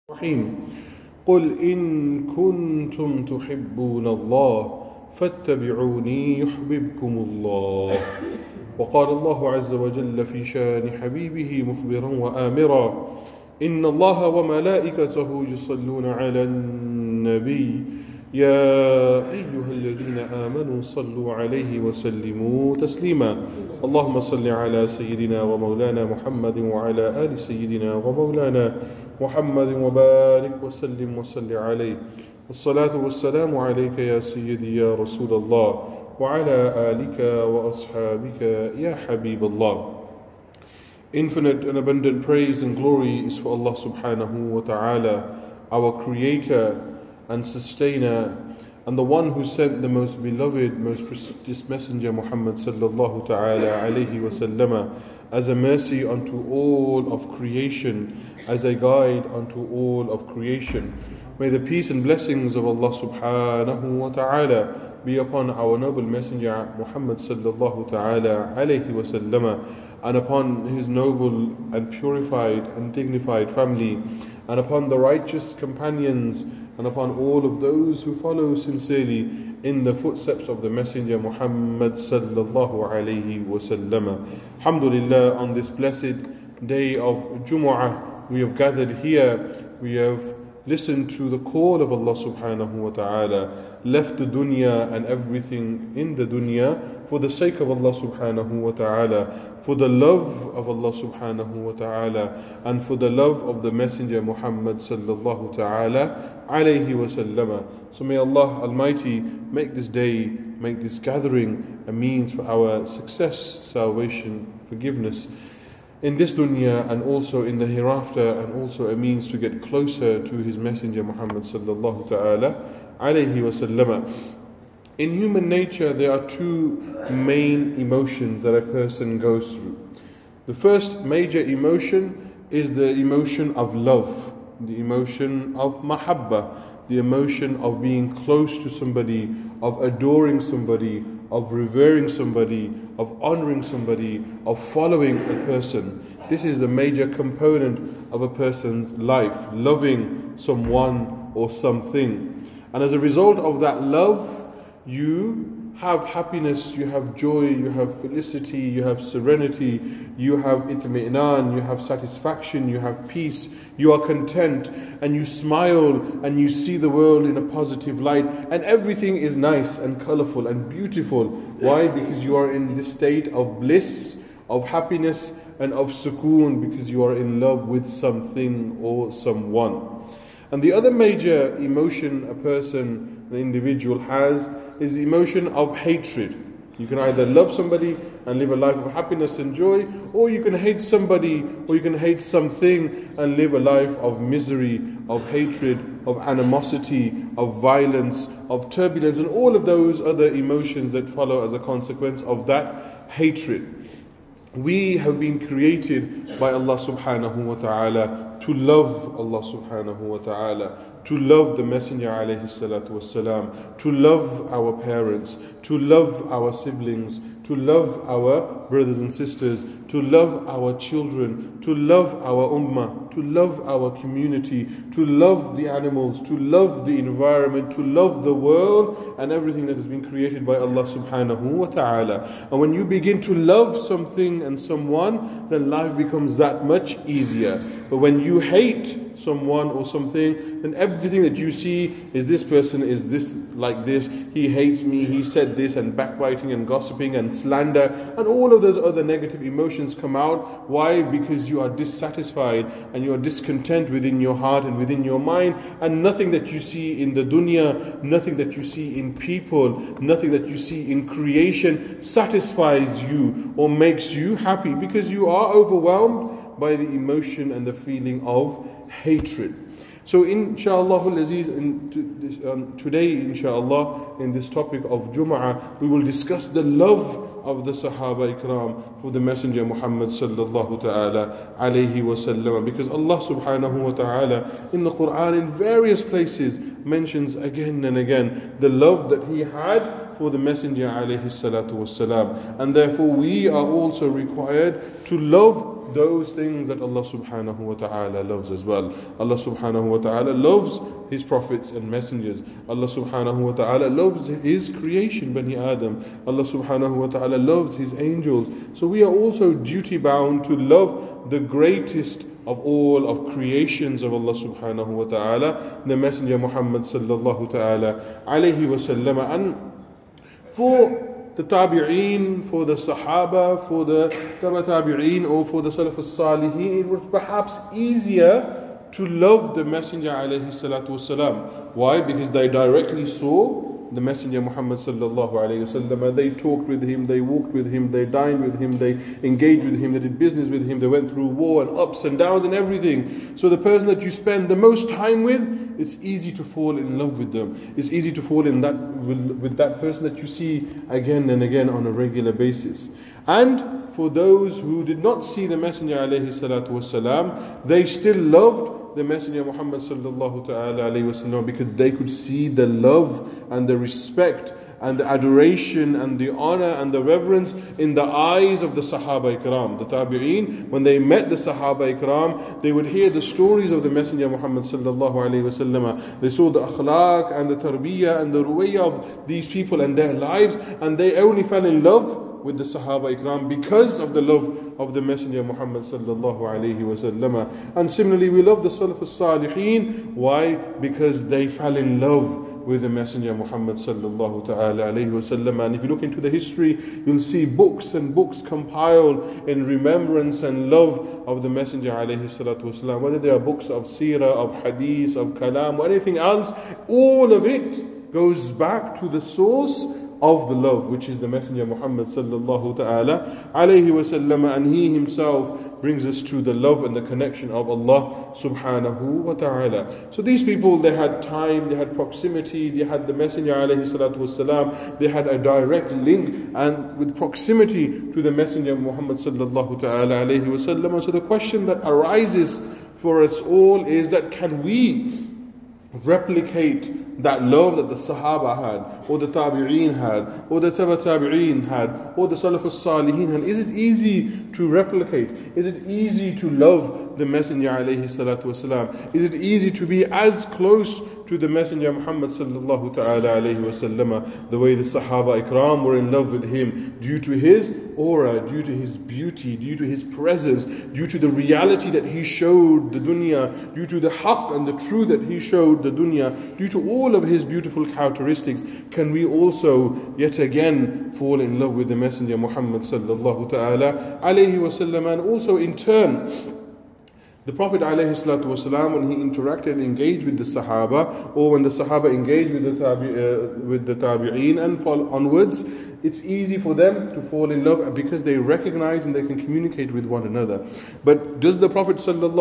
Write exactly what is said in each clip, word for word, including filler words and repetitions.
الرحيم قل إن كنتم تحبون الله فاتبعوني يحببكم الله. وقال الله عز وجل في شان حبيبه مخبرا وآمرا إن الله وملائكته يصلون على النبي يا أيها الذين آمنوا صلوا عليه وسلموا تسليما. اللهم صل على سيدنا ومولانا محمد وعلى آل سيدنا ومولانا محمد وبارك وسلم وصل عليه. الصلاة والسلام عليك يا سيدي يا رسول الله وعلى آلك وأصحابك يا حبيب الله. Infinite and abundant praise and glory is for Allah subhanahu wa ta'ala, our creator and sustainer, and the one who sent the most beloved, most precious messenger Muhammad sallallahu ta'ala alayhi wa sallama as a mercy unto all of creation, as a guide unto all of creation. May the peace and blessings of Allah subhanahu wa ta'ala be upon our noble messenger Muhammad sallallahu ta'ala alayhi wa sallama, and upon his noble and purified and dignified family, and upon the righteous companions, and upon all of those who follow sincerely in the footsteps of the messenger Muhammad sallallahu alayhi wa sallam. Alhamdulillah, on this blessed day of Jumu'ah, we have gathered here, we have listened to the call of Allah subhanahu wa ta'ala, left the dunya and everything in the dunya for the sake of Allah subhanahu wa ta'ala, for the love of Allah subhanahu wa ta'ala, and for the love of the messenger Muhammad sallallahu ta'ala alayhi wa sallam. So may Allah Almighty make this day, make this gathering a means for our success, salvation, forgiveness in this dunya and also in the hereafter, and also a means to get closer to his messenger Muhammad sallallahu ta'ala alayhi wa sallam. In human nature, there are two main emotions that a person goes through. The first major emotion is the emotion of love, the emotion of mahabba, the emotion of being close to somebody, of adoring somebody, of revering somebody, of honoring somebody, of following a person. This is the major component of a person's life, loving someone or something. And as a result of that love, you have happiness, you have joy, you have felicity, you have serenity, you have itmi'nan, you have satisfaction, you have peace, you are content, and you smile and you see the world in a positive light, and everything is nice and colorful and beautiful. Why? Because you are in this state of bliss, of happiness and of sukoon, because you are in love with something or someone. And the other major emotion a person, an individual has, is the emotion of hatred. You can either love somebody and live a life of happiness and joy, or you can hate somebody, or you can hate something and live a life of misery, of hatred, of animosity, of violence, of turbulence, and all of those other emotions that follow as a consequence of that hatred. We have been created by Allah subhanahu wa ta'ala to love Allah subhanahu wa ta'ala, to love the Messenger alayhi salatu wasalam, to love our parents, to love our siblings, to love our brothers and sisters, to love our children, to love our ummah, to love our community, to love the animals, to love the environment, to love the world and everything that has been created by Allah subhanahu wa ta'ala. And when you begin to love something and someone, then life becomes that much easier. But when you hate someone or something, then everything that you see is this person is this like this, he hates me, he said this, and backbiting and gossiping and slander and all of those other negative emotions come out. Why? Because you are dissatisfied and you are discontent within your heart and within your mind, and nothing that you see in the dunya, nothing that you see in people, nothing that you see in creation satisfies you or makes you happy, because you are overwhelmed by the emotion and the feeling of hatred. So inshaAllah Aziz, um, today inshaAllah in this topic of Jumu'ah, we will discuss the love of the Sahaba Ikram for the Messenger Muhammad sallallahu ta'ala alayhi wa sallam, because Allah subhanahu wa ta'ala in the Quran in various places mentions again and again the love that he had for the Messenger alayhi salatu wassalam. And therefore we are also required to love those things that Allah subhanahu wa ta'ala loves as well. Allah subhanahu wa ta'ala loves His prophets and messengers. Allah subhanahu wa ta'ala loves His creation, Bani Adam. Allah subhanahu wa ta'ala loves His angels. So we are also duty bound to love the greatest of all of creations of Allah subhanahu wa ta'ala, the Messenger Muhammad sallallahu ta'ala alayhi wa sallam. And for the tabi'een, for the sahaba, for the taba tabi'een, or for the salaf al-salihin, it was perhaps easier to love the Messenger alayhi salatu wasalam. Why? Because they directly saw the Messenger Muhammad sallallahu alayhi wasallam. They talked with him, they walked with him, they dined with him, they engaged with him, they did business with him, they went through war and ups and downs and everything. So the person that you spend the most time with, it's easy to fall in love with them. It's easy to fall in that with, with that person that you see again and again on a regular basis. And for those who did not see the Messenger alayhi salatu wasalam, they still loved the Messenger Muhammad sallallahu ta'ala alayhi wasallam because they could see the love and the respect and the adoration and the honor and the reverence in the eyes of the Sahaba Ikram. The Tabi'een, when they met the Sahaba Ikram, they would hear the stories of the Messenger Muhammad sallallahu alayhi wasallam. They saw the akhlaq and the tarbiyah and the ruwayah of these people and their lives, and they only fell in love with the Sahaba Ikram because of the love of the Messenger Muhammad sallallahu alayhi wasallam. And similarly, we love the Salaf al-Salihin. Why? Because they fell in love with the Messenger Muhammad sallallahu ta'ala alayhi wasallam. And if you look into the history, you'll see books and books compiled in remembrance and love of the Messenger alayhi salatu wasallam. Whether they are books of seerah, of hadith, of kalam, or anything else, all of it goes back to the source of the love, which is the Messenger Muhammad sallallahu ta'ala alayhi wasallam. And he himself brings us to the love and the connection of Allah subhanahu wa ta'ala. So these people, they had time, they had proximity, they had the Messenger alayhi salatu wasalam, they had a direct link and with proximity to the Messenger Muhammad sallallahu ta'ala alayhi wasallam. So the question that arises for us all is that, can we replicate that love that the Sahaba had, or the Tabi'een had, or the Taba Tabi'een had, or the Salaf al-Salihin had? Is it easy to replicate? Is it easy to love the Messenger alayhi salatu wasalam? Is it easy to be as close to the Messenger Muhammad sallallahu ta'ala alayhi wasallam the way the Sahaba Ikram were in love with him, due to his aura, due to his beauty, due to his presence, due to the reality that he showed the dunya, due to the haqq and the truth that he showed the dunya, due to all of his beautiful characteristics? Can we also yet again fall in love with the Messenger Muhammad sallallahu ta'ala alayhi wasallam? And also in turn, the Prophet ﷺ, when he interacted and engaged with the Sahaba, or when the Sahaba engaged with the, tabi, uh, with the Tabi'een and fall onwards, it's easy for them to fall in love because they recognize and they can communicate with one another. But does the Prophet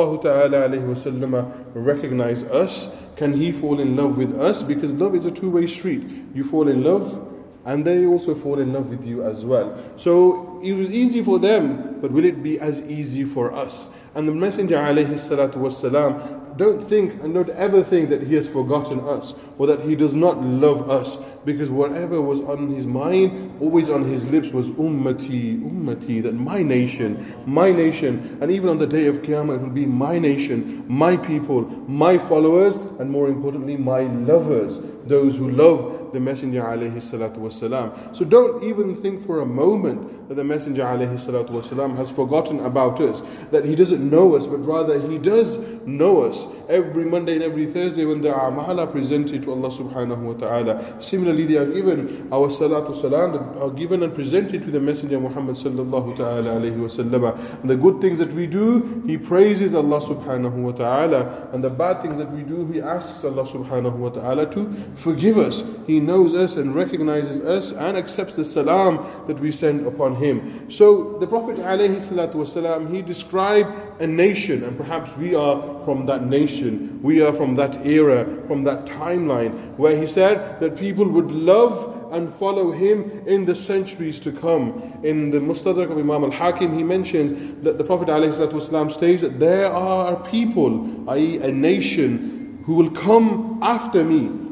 ﷺ recognize us? Can he fall in love with us? Because love is a two-way street. You fall in love, and they also fall in love with you as well. So it was easy for them, but will it be as easy for us? And the Messenger alayhi salatu wasalam, don't think and don't ever think that he has forgotten us or that he does not love us, because whatever was on his mind, always on his lips, was ummati, ummati, that my nation, my nation. And even on the day of Qiyamah, it will be my nation, my people, my followers, and more importantly, my lovers, those who love the Messenger alayhi salatu wasalam. So don't even think for a moment that the Messenger alayhi salatu wasalam has forgotten about us, that he doesn't know us, but rather he does know us. Every Monday and every Thursday when the a'mal are presented to Allah subhanahu wa ta'ala, similarly they are given, our salatu salam that are given and presented to the Messenger Muhammad sallallahu ta'ala alayhi wa sallam. And the good things that we do, he praises Allah subhanahu wa ta'ala, and the bad things that we do, he asks Allah subhanahu wa ta'ala to forgive us. He knows us and recognizes us and accepts the salam that we send upon him. So the Prophet alayhi salatu wasalam, he described a nation, and perhaps we are from that nation, we are from that era, from that timeline, where he said that people would love and follow him in the centuries to come. In the Mustadrak of Imam al-Hakim, he mentions that the Prophet ﷺ states that there are people, that is a nation, who will come after me,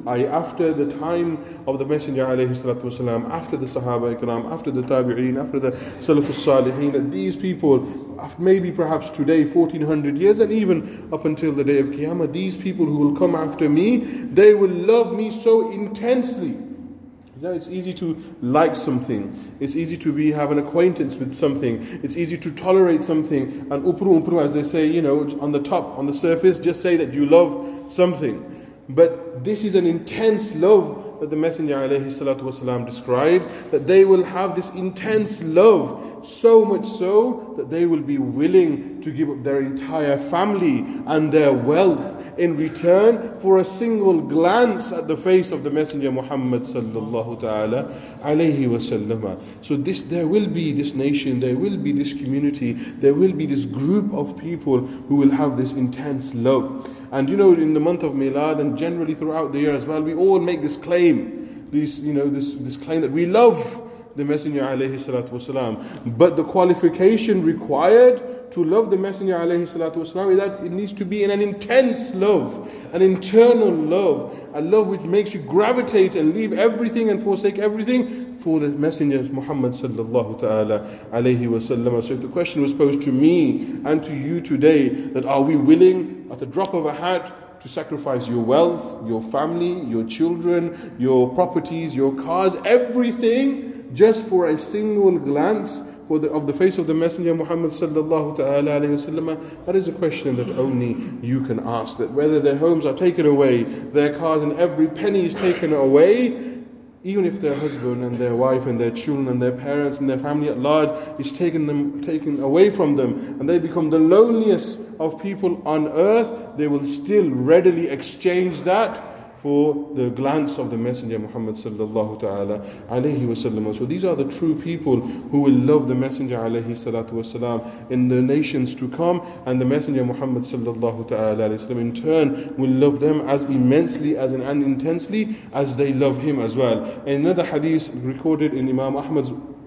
I, after the time of the Messenger alayhi salatu wasalam, after the Sahaba Ikram, after the Tabi'een, after the Salafus Salihin, that these people, maybe perhaps today, fourteen hundred years, and even up until the day of Qiyamah, these people who will come after me, they will love me so intensely. You know, it's easy to like something. It's easy to be have an acquaintance with something. It's easy to tolerate something. And upru upru, as they say, you know, on the top, on the surface, just say that you love something. But this is an intense love that the Messenger alayhi salatu wasalam described, that they will have this intense love, so much so that they will be willing to give up their entire family and their wealth in return for a single glance at the face of the Messenger Muhammad sallallahu ta'ala alayhi wasallam. So this, there will be this nation, there will be this community, there will be this group of people who will have this intense love. And you know, in the month of Milad and generally throughout the year as well, we all make this claim, this, you know, this, this claim that we love the Messenger alayhi salatu wasalam. But the qualification required to love the Messenger alayhi salatu wasalam is that it needs to be in an intense love, an internal love, a love which makes you gravitate and leave everything and forsake everything for the Messenger Muhammad sallallahu ta'ala alayhi wasallam. So if the question was posed to me and to you today, that are we willing at the drop of a hat to sacrifice your wealth, your family, your children, your properties, your cars, everything, just for a single glance for the, of the face of the Messenger Muhammad sallallahu ta'ala alayhi wasallam? That is a question that only you can ask. That whether their homes are taken away, their cars and every penny is taken away, even if their husband and their wife and their children and their parents and their family at large is taken them taken away from them, and they become the loneliest of people on earth, they will still readily exchange that for the glance of the Messenger Muhammad sallallahu ta'ala alayhi wasallam. So these are the true people who will love the Messenger alayhi salatu wasalam in the nations to come, and the Messenger Muhammad sallallahu ta'ala alayhi wasallam in turn will love them as immensely as and intensely as they love him as well. In another hadith recorded in Imam Ahmad's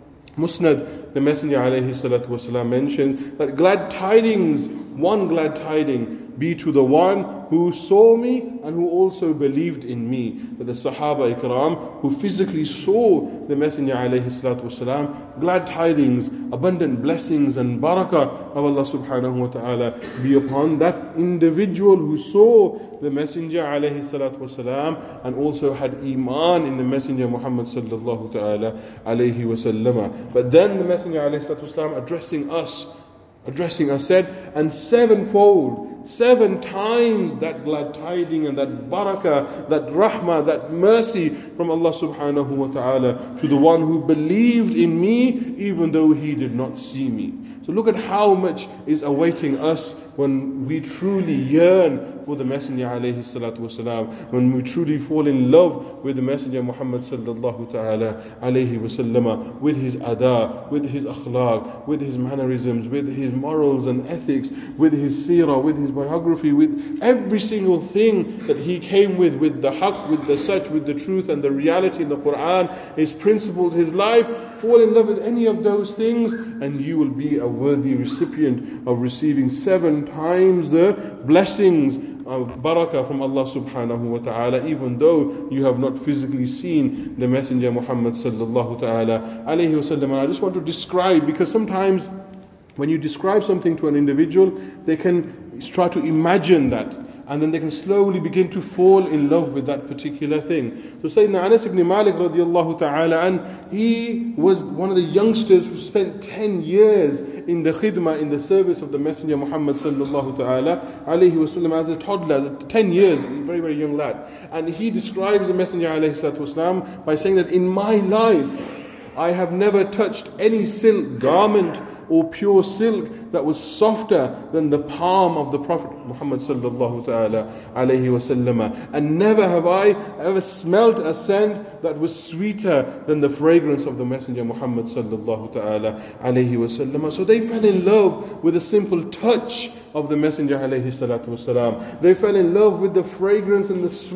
Musnad, the Messenger alayhi salatu wasalam mentioned that glad tidings, one glad tiding, be to the one who saw me and who also believed in me. That the Sahaba Ikram who physically saw the Messenger alayhi salatu wasalam, glad tidings, abundant blessings and barakah of Allah subhanahu wa ta'ala be upon that individual who saw the Messenger alayhi salatu wasalam and also had iman in the Messenger Muhammad sallallahu ta'ala alayhi wasallam. But then the Messenger alayhi salatu wasalam addressing us, addressing us said, and sevenfold, seven times that glad tiding and that barakah, that rahmah, that mercy from Allah subhanahu wa ta'ala to the one who believed in me even though he did not see me. So look at how much is awaiting us when we truly yearn for the Messenger alayhi salatu wasalam, when we truly fall in love with the Messenger Muhammad sallallahu ta'ala alayhi wasallam, with his ada, with his akhlaq, with his mannerisms, with his morals and ethics, with his seerah, with his biography, with every single thing that he came with, with the haqq, with the such, with the truth and the reality in the Quran, his principles, his life. Fall in love with any of those things and you will be a worthy recipient of receiving seven times the blessings of barakah from Allah subhanahu wa ta'ala, even though you have not physically seen the Messenger Muhammad sallallahu ta'ala alayhi wasallam. And I just want to describe, because sometimes when you describe something to an individual, they can try to imagine that, and then they can slowly begin to fall in love with that particular thing. So Sayyidina Anas ibn Malik radiallahu ta'ala, and he was one of the youngsters who spent ten years in the khidmah, in the service of the Messenger Muhammad sallallahu ta'ala alayhi wasallam as a toddler, ten years, a very, very young lad. And he describes the Messenger alayhi salatu wasalam by saying that in my life, I have never touched any silk garment or pure silk that was softer than the palm of the Prophet Muhammad sallallahu ta'ala alayhi wasallam. And never have I ever smelt a scent that was sweeter than the fragrance of the Messenger Muhammad sallallahu ta'ala alayhi wasallam. So they fell in love with a simple touch of the Messenger alayhi salatu wasalam. They fell in love with the fragrance and the sweat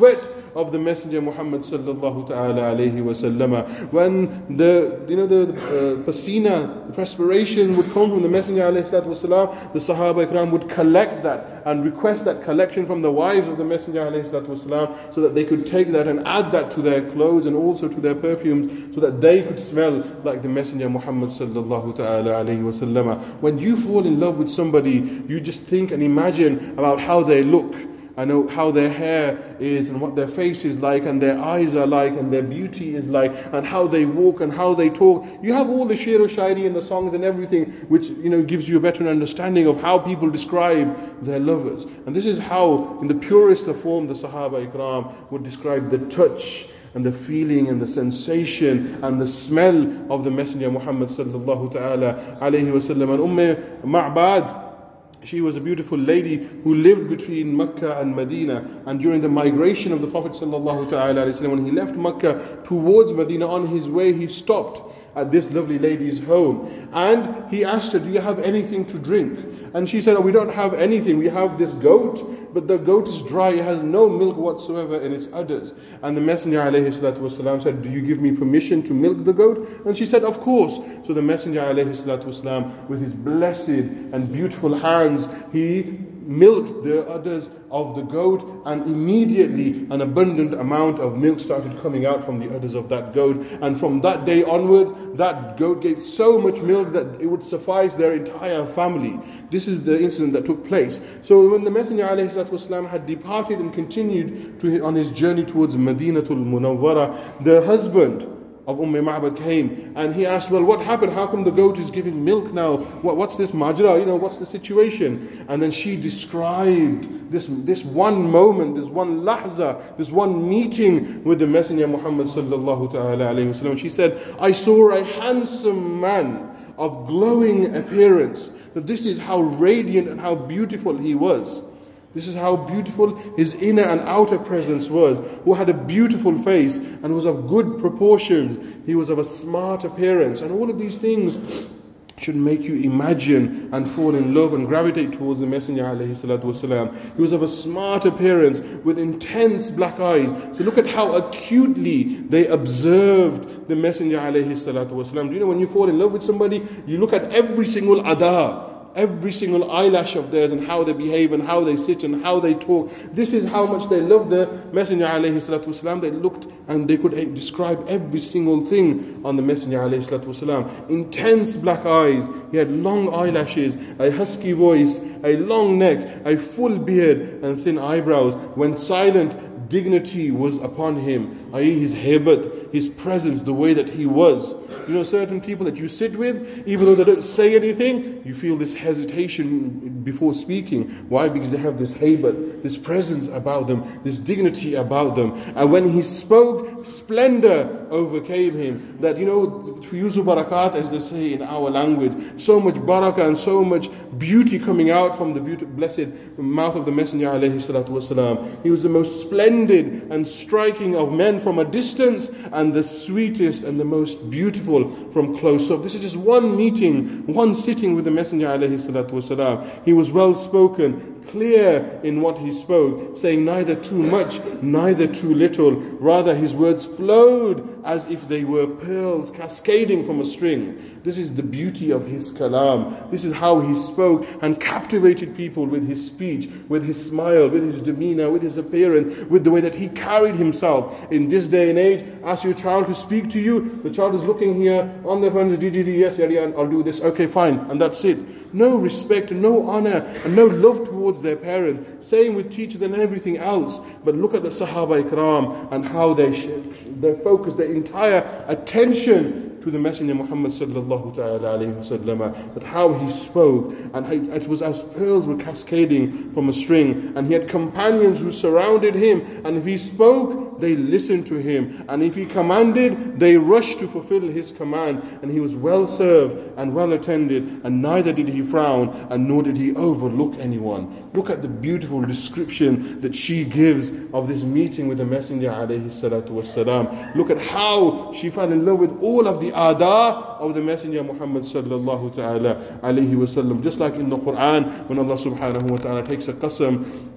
of the Messenger Muhammad sallallahu ta'ala alayhi wa sallam. When the, you know, the uh, pasina, the perspiration would come from the Messenger alayhi salatu wasalam, the Sahaba Ikram would collect that and request that collection from the wives of the Messenger alayhi salatu wasalam, so that they could take that and add that to their clothes and also to their perfumes, so that they could smell like the Messenger Muhammad sallallahu ta'ala alayhi wa sallam. When you fall in love with somebody, you just think and imagine about how they look, and how their hair is, and what their face is like, and their eyes are like, and their beauty is like, and how they walk and how they talk. You have all the shir o shairi and the songs and everything, which, you know, gives you a better understanding of how people describe their lovers. And this is how, in the purest of form, the Sahaba Ikram would describe the touch and the feeling and the sensation and the smell of the Messenger Muhammad sallallahu ta'ala alayhi wa sallam. And Umm Ma'bad, she was a beautiful lady who lived between Mecca and Medina, and during the migration of the Prophet sallallahu ta'ala alayhi wa sallam, when he left Mecca towards Medina, on his way he stopped at this lovely lady's home, and he asked her, do you have anything to drink? And she said, oh, we don't have anything, we have this goat, but the goat is dry, it has no milk whatsoever in its udders. And the Messenger alayhi salatu wasalam said, do you give me permission to milk the goat? And she said, of course. So the Messenger alayhi salatu wasalam, with his blessed and beautiful hands, he milked the udders of the goat, and immediately an abundant amount of milk started coming out from the udders of that goat. And from that day onwards, that goat gave so much milk that it would suffice their entire family. This is the incident that took place. So when the Messenger ﷺ had departed and continued to, on his journey towards Madinatul Munawwara, the husband of Umm Ma'bad came, and he asked, well, what happened? How come the goat is giving milk now? What, what's this majra? You know, what's the situation? And then she described this, this one moment, this one lahza, this one meeting with the Messenger Muhammad sallallahu ta'ala alayhi wa sallam. She said, I saw a handsome man of glowing appearance. That this is how radiant and how beautiful he was. This is how beautiful his inner and outer presence was, who had a beautiful face and was of good proportions. He was of a smart appearance, and all of these things should make you imagine and fall in love and gravitate towards the Messenger alayhi salatu wasalam. He was of a smart appearance with intense black eyes. So look at how acutely they observed the Messenger alayhi salatu wasalam. Do you know, when you fall in love with somebody, you look at every single ada, every single eyelash of theirs, and how they behave and how they sit and how they talk. This is how much they loved the Messenger alayhi salatu wasalam. They looked and they could describe every single thing on the Messenger alayhi salatu wasalam. Intense black eyes, he had long eyelashes, a husky voice, a long neck, a full beard and thin eyebrows. When silent, dignity was upon him, that is his hebat, his presence, the way that he was. You know, certain people that you sit with, even though they don't say anything, you feel this hesitation before speaking. Why? Because they have this hebat, this presence about them, this dignity about them. And when he spoke, splendor overcame him. That, you know, fuyuzu barakat, as they say in our language, so much barakah and so much beauty coming out from the beautiful, blessed mouth of the Messenger alayhi salatu wasalam. He was the most splendid and striking of men from a distance, and the sweetest and the most beautiful from close up. This is just one meeting, one sitting with the Messenger alayhi salatu wasalam. He was well spoken, clear in what he spoke, saying neither too much, neither too little. Rather, his words flowed as if they were pearls cascading from a string. This is the beauty of his kalam. This is how he spoke and captivated people with his speech, with his smile, with his demeanor, with his appearance, with the way that he carried himself. In this day and age, ask your child to speak to you, the child is looking here on their phone, yes, yeah, yeah, I'll do this, okay, fine, and that's it. No respect, no honor, and no love towards their parents. Same with teachers and everything else. But look at the Sahaba Ikram and how they, they focus their entire attention to the Messenger Muhammad sallallahu ta'ala alayhi wa sallam, but how he spoke, and how it was as pearls were cascading from a string. And he had companions who surrounded him, and if he spoke, they listened to him, and if he commanded, they rushed to fulfill his command. And he was well served and well attended, and neither did he frown, and nor did he overlook anyone. Look at the beautiful description that she gives of this meeting with the Messenger alayhi salatu wasalam. Look at how she fell in love with all of the ada of the Messenger Muhammad sallallahu ta'ala alayhi wasallam. Just like in the Quran, when Allah subhanahu wa ta'ala takes a qasam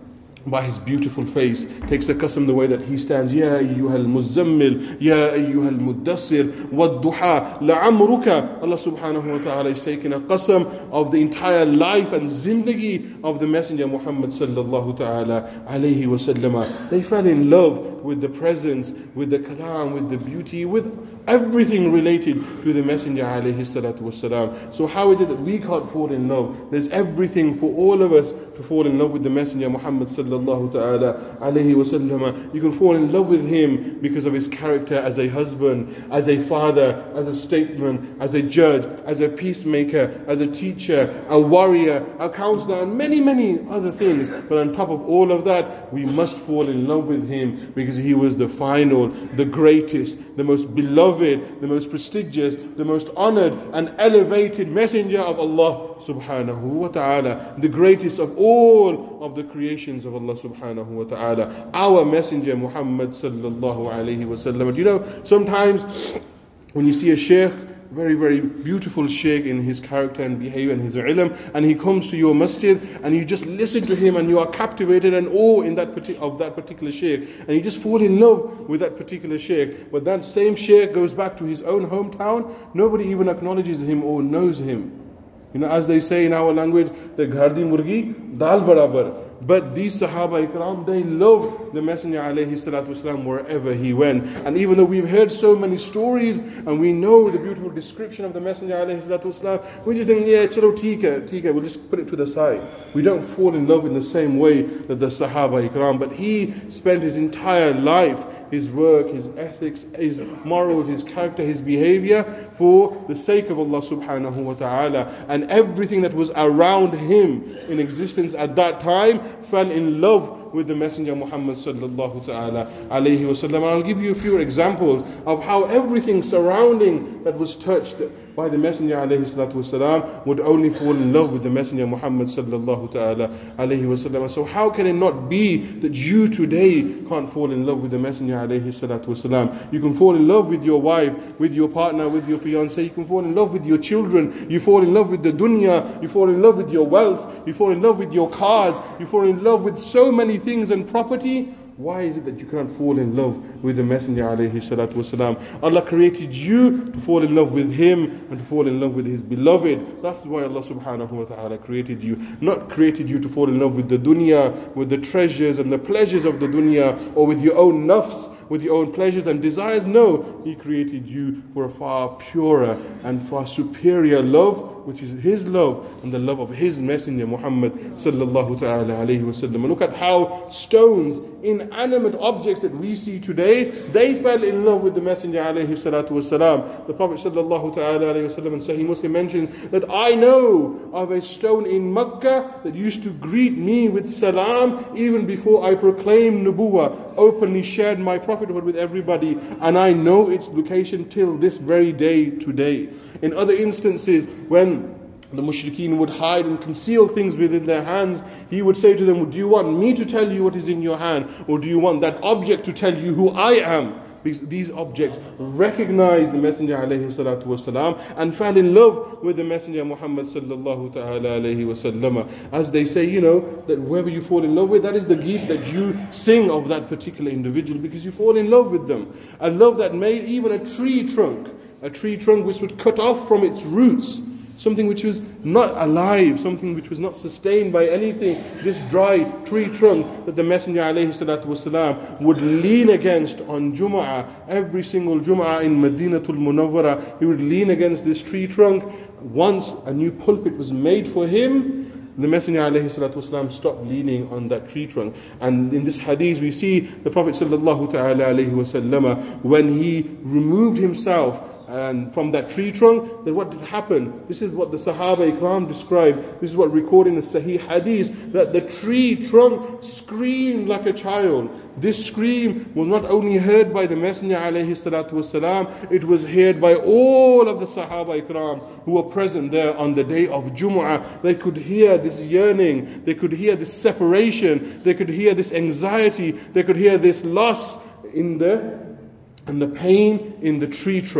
by his beautiful face, takes a custom the way that he stands. Ya ayyuhal muzammil, ya ayyuhal muddassir, wadduha, la'amruka. Allah subhanahu wa ta'ala is taking a qasam of the entire life and zindagi of the Messenger Muhammad sallallahu ta'ala alayhi wa sallama. They fell in love with the presence, with the kalam, with the beauty, with everything related to the Messenger alayhi salatu wasalam. So how is it that we can't fall in love? There's everything for all of us to fall in love with the Messenger Muhammad sallallahu ta'ala alayhi wa sallam. You can fall in love with him because of his character as a husband, as a father, as a statesman, as a judge, as a peacemaker, as a teacher, a warrior, a counselor, and many, many other things. But on top of all of that, we must fall in love with him because he was the final, the greatest, the most beloved, the most prestigious, the most honored and elevated messenger of Allah subhanahu wa ta'ala, the greatest of all of the creations of Allah subhanahu wa ta'ala, our messenger Muhammad sallallahu alayhi wa sallam. You know, sometimes when you see a shaykh, very, very beautiful shaykh in his character and behavior and his ilm, and he comes to your masjid and you just listen to him and you are captivated and awe in that partic- of that particular shaykh, and you just fall in love with that particular shaykh. But that same shaykh goes back to his own hometown, nobody even acknowledges him or knows him. You know, as they say in our language, the ghar di murgi dal barabar. But these Sahaba Ikram, they loved the Messenger alayhi salatu wasalam wherever he went. And even though we've heard so many stories and we know the beautiful description of the Messenger alayhi salatu wasalam, we just think, yeah, chalo tika, tika, we'll just put it to the side. We don't fall in love in the same way that the Sahaba Ikram. But he spent his entire life, his work, his ethics, his morals, his character, his behavior for the sake of Allah subhanahu wa ta'ala. And everything that was around him in existence at that time fell in love with the Messenger Muhammad sallallahu ta'ala alayhi wa sallam. I'll give you a few examples of how everything surrounding that was touched by the Messenger alayhi salatu wasalam would only fall in love with the Messenger Muhammad sallallahu ta'ala alayhi wa sallam. So how can it not be that you today can't fall in love with the Messenger alayhi salatu wasalam? You can fall in love with your wife, with your partner, with your fiancé. You can fall in love with your children. You fall in love with the dunya. You fall in love with your wealth. You fall in love with your cars. You fall in love with so many things and property. Why is it that you cannot fall in love with the Messenger alayhi salatu wasalam? Allah created you to fall in love with him and to fall in love with his beloved. That's why Allah subhanahu wa ta'ala created you. Not created you to fall in love with the dunya, with the treasures and the pleasures of the dunya, or with your own nafs, with your own pleasures and desires. No, he created you for a far purer and far superior love, which is his love and the love of his messenger Muhammad sallallahu ta'ala alayhi wa sallam. Look at how stones, inanimate objects that we see today, they fell in love with the messenger alayhi salatu wasalam. The Prophet sallallahu ta'ala alayhi wa sallam in Sahih Muslim mentions that I know of a stone in Makkah that used to greet me with salam even before I proclaimed nubuwah, openly shared my prophethood with everybody, and I know its location till this very day today. In other instances, when the mushrikeen would hide and conceal things within their hands, he would say to them, do you want me to tell you what is in your hand, or do you want that object to tell you who I am? Because these objects recognized the Messenger alayhi salatu wasalam and fell in love with the Messenger Muhammad sallallahu ta'ala alayhi wasallam. As they say, you know, that whoever you fall in love with, that is the gift that you sing of that particular individual, because you fall in love with them. A love that made even a tree trunk, a tree trunk which would cut off from its roots, something which was not alive, something which was not sustained by anything, this dry tree trunk that the Messenger alayhi salatu wasalam would lean against on Jum'ah, every single Jum'ah in Madinatul Munawwara, he would lean against this tree trunk. Once a new pulpit was made for him, the Messenger alayhi salatu wasalam stopped leaning on that tree trunk. And in this hadith we see the Prophet sallallahu ta'ala alayhi wasallam, when he removed himself and from that tree trunk, then what did happen? This is what the Sahaba Ikram described. This is what recorded in the Sahih Hadith, that the tree trunk screamed like a child. This scream was not only heard by the Messenger alayhi salatu wasalam, it was heard by all of the Sahaba Ikram who were present there on the day of Jumu'ah. They could hear this yearning, they could hear this separation, they could hear this anxiety, they could hear this loss in the and the pain in the tree trunk.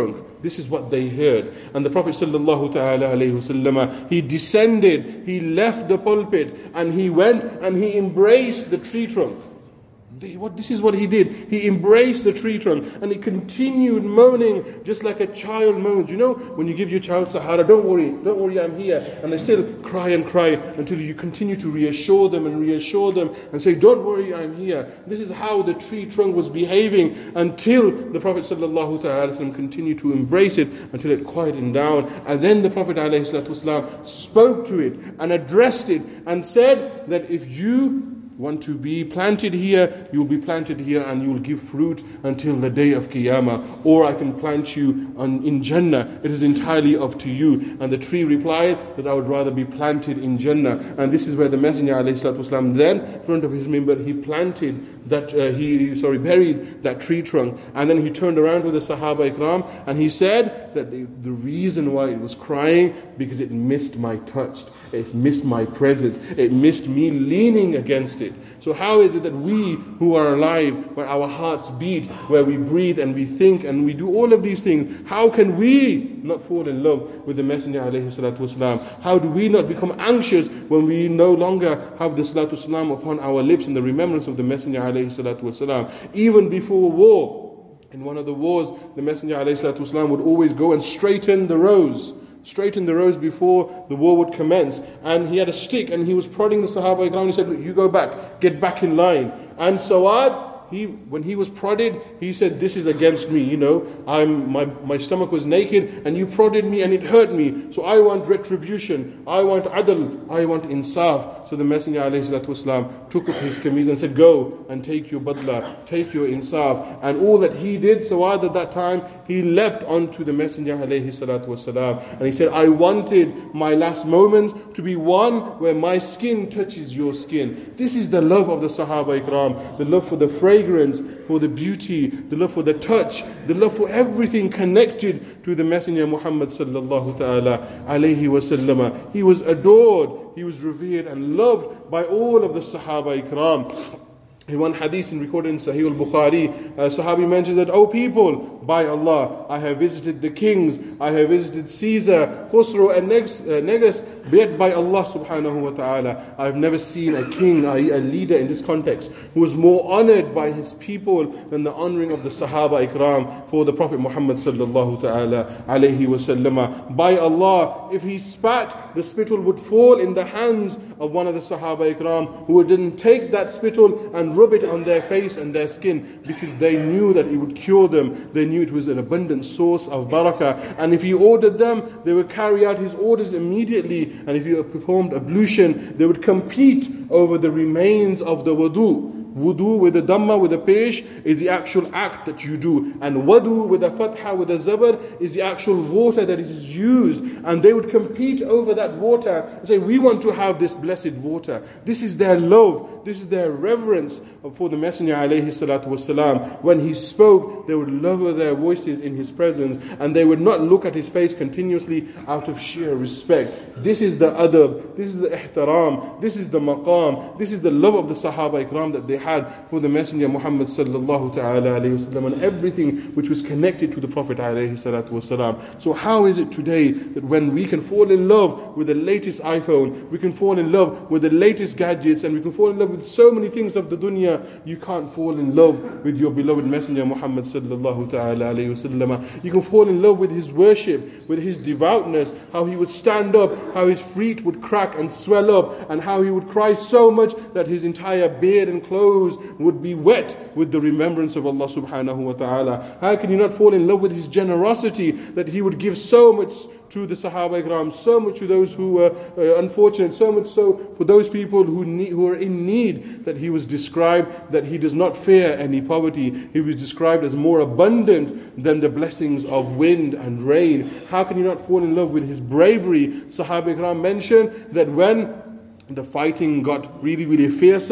This is what they heard. And the Prophet sallallahu ta'ala alayhi wasallam, he descended, he left the pulpit, and he went and he embraced the tree trunk. This is what he did. He embraced the tree trunk and he continued moaning just like a child moans. You know, when you give your child Sahara, don't worry, don't worry, I'm here. And they still cry and cry until you continue to reassure them and reassure them and say, don't worry, I'm here. This is how the tree trunk was behaving until the Prophet sallallahu ta'ala wasallam continued to embrace it until it quieted down. And then the Prophet alayhi salatu wasallam spoke to it and addressed it and said that if you want to be planted here, you will be planted here and you will give fruit until the day of Qiyamah. Or I can plant you on, in Jannah. It is entirely up to you. And the tree replied that I would rather be planted in Jannah. And this is where the Messenger ﷺ then, in front of his mimbar, he planted that, uh, he, sorry, buried that tree trunk. And then he turned around with the Sahaba Ikram and he said that the, the reason why it was crying, because it missed my touch. It missed my presence. It missed me leaning against it. So how is it that we who are alive, where our hearts beat, where we breathe and we think and we do all of these things, how can we not fall in love with the Messenger alayhi salatu wasalam? How do we not become anxious when we no longer have the salatu wasalam upon our lips and the remembrance of the Messenger alayhi salatu wasalam? Even before war, in one of the wars, the Messenger alayhi salatu wasalam would always go and straighten the rows. Straighten the rows before the war would commence. And he had a stick and he was prodding the Sahaba Ikram. He said, look, you go back, get back in line. And Sawad, he, when he was prodded, he said, this is against me, you know, I'm, my, my stomach was naked and you prodded me and it hurt me. So I want retribution, I want adl, I want insaf. So the Messenger ﷺ took up his kameez and said, go and take your badla, take your insaf. And all that he did, Sawad at that time, he leapt onto the Messenger ﷺ and he said, I wanted my last moments to be one where my skin touches your skin. This is the love of the Sahaba Ikram, the love for the fragrance, for the beauty, the love for the touch, the love for everything connected to the Messenger Muhammad sallallahu ta'ala alayhi wa sallam. He was adored, he was revered and loved by all of the Sahaba Ikram. In one hadith in recorded in Sahih al-Bukhari, uh, Sahabi mentioned that, O people, by Allah, I have visited the kings, I have visited Caesar, Khosrow and Negus, uh, Negus, yet by Allah subhanahu wa ta'ala, I have never seen a king, a, a leader in this context, who was more honored by his people than the honoring of the Sahaba Ikram for the Prophet Muhammad sallallahu ta'ala alayhi wa sallam. By Allah, if he spat, the spittle would fall in the hands of one of the Sahaba Ikram, who didn't take that spittle and rub it on their face and their skin, because they knew that it would cure them. They knew it was an abundant source of barakah. And if he ordered them, they would carry out his orders immediately. And if he performed ablution, they would compete over the remains of the wudu. Wudu with a dhamma, with a pesh, is the actual act that you do. And wudu with a fatha, with a zabar, is the actual water that is used. And they would compete over that water and say, we want to have this blessed water. This is their love. This is their reverence for the Messenger alayhi salatu wasalam. When he spoke, they would lower their voices in his presence. And they would not look at his face continuously out of sheer respect. This is the adab. This is the ihtaram. This is the maqam. This is the love of the Sahaba Ikram that they had for the Messenger Muhammad sallallahu ta'ala alayhi wasallam, and everything which was connected to the Prophet alayhi salatu wasalam. So how is it today that when we can fall in love with the latest iPhone, we can fall in love with the latest gadgets, and we can fall in love with so many things of the dunya, you can't fall in love with your beloved Messenger Muhammad sallallahu ta'ala alayhi wasallam. You can fall in love with his worship, with his devoutness, how he would stand up, how his feet would crack and swell up, and how he would cry so much that his entire beard and clothes would be wet with the remembrance of Allah subhanahu wa ta'ala. How can you not fall in love with his generosity, that he would give so much to the Sahaba Ikram, so much to those who were uh, unfortunate, so much so for those people who need, who are in need, that he was described that he does not fear any poverty. He was described as more abundant than the blessings of wind and rain. How can you not fall in love with his bravery? Sahaba Ikram mentioned that when the fighting got really, really fearsome,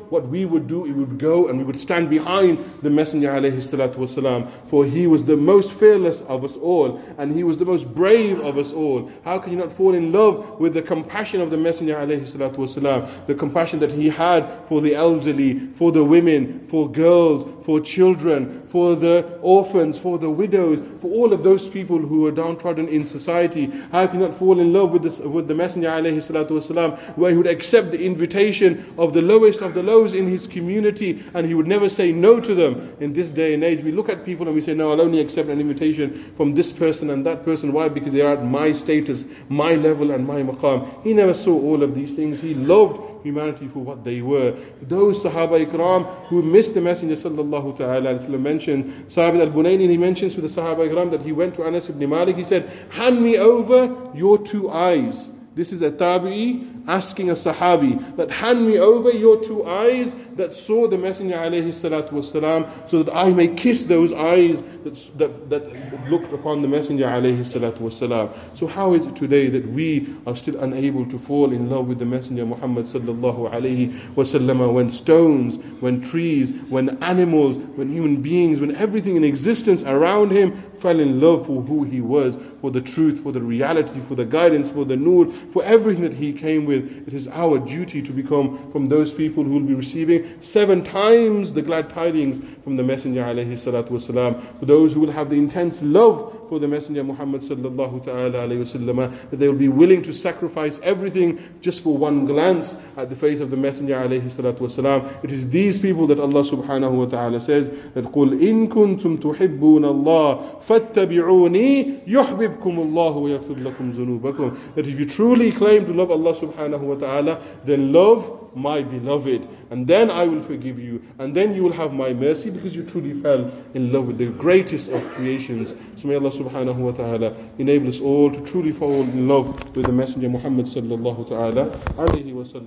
what we would do, we would go and we would stand behind the Messenger alayhi salatu wasalam, for he was the most fearless of us all, and he was the most brave of us all. How can you not fall in love with the compassion of the Messenger alayhi salatu wasalam, the compassion that he had for the elderly, for the women, for girls, for children, for the orphans, for the widows, for all of those people who are downtrodden in society? How can you not fall in love with, this, with the Messenger alayhi salatu wasalam, where he would accept the invitation of the lowest of the lows in his community, and he would never say no to them? In this day and age, we look at people and we say, no, I'll only accept an invitation from this person and that person. Why? Because they are at my status, my level and my maqam. He never saw all of these things. He loved humanity for what they were. Those Sahaba Ikram who missed the Messenger sallallahu ta'ala alayhi wa sallam mentioned, Sahaba al-Bunayni, he mentions to the Sahaba Ikram that he went to Anas ibn Malik, he said, hand me over your two eyes. This is a tabi'i asking a sahabi that hand me over your two eyes that saw the Messenger alayhi salatu wasalam, so that I may kiss those eyes that, that, that looked upon the Messenger alayhi salatu wasalam. So how is it today that we are still unable to fall in love with the Messenger Muhammad sallallahu alayhi wasallam, when stones, when trees, when animals, when human beings, when everything in existence around him fell in love for who he was, for the truth, for the reality, for the guidance, for the nur, for everything that he came with? It is our duty to become from those people who will be receiving seven times the glad tidings from the Messenger alayhi salatu wasalam, for those who will have the intense love for the Messenger Muhammad sallallahu ta'ala alayhi wasallam, that they will be willing to sacrifice everything just for one glance at the face of the Messenger alayhi salatu wasalam. It is these people that Allah subhanahu wa ta'ala says that قُلْ إِن كُنْتُمْ تُحِبُّونَ اللَّهَ فَاتَّبِعُونِي يُحْبِبْكُمُ اللَّهُ وَيَغْفِرْ لَكُمْ ذُنُوبَكُمْ. That if you truly claim to love Allah subhanahu wa ta'ala, then love my beloved, and then I will forgive you, and then you will have my mercy, because you truly fell in love with the greatest of creations. So may Allah subhanahu wa ta'ala enable us all to truly fall in love with the Messenger Muhammad sallallahu ta'ala alayhi wa sallam.